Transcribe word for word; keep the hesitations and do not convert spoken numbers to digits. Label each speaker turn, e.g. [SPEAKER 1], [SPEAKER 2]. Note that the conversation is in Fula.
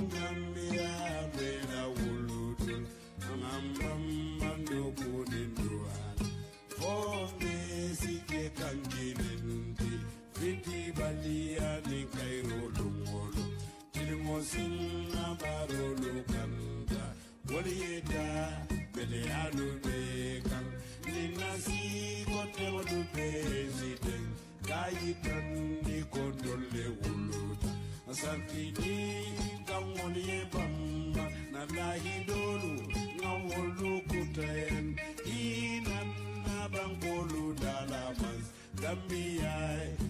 [SPEAKER 1] Gambia bena wulutul Ngambam mando kuninduan Fome sike kanginenti Fiti balia ni kairo lungolo Tilmo sinna barolo kanda Walieda bele anu bekal Ninasi kote wadu president Kayikan ni kondole wuluta Asantini kamoni bamba na lahidolu ngawolu kutayen inan na bangolu dalamans Gambia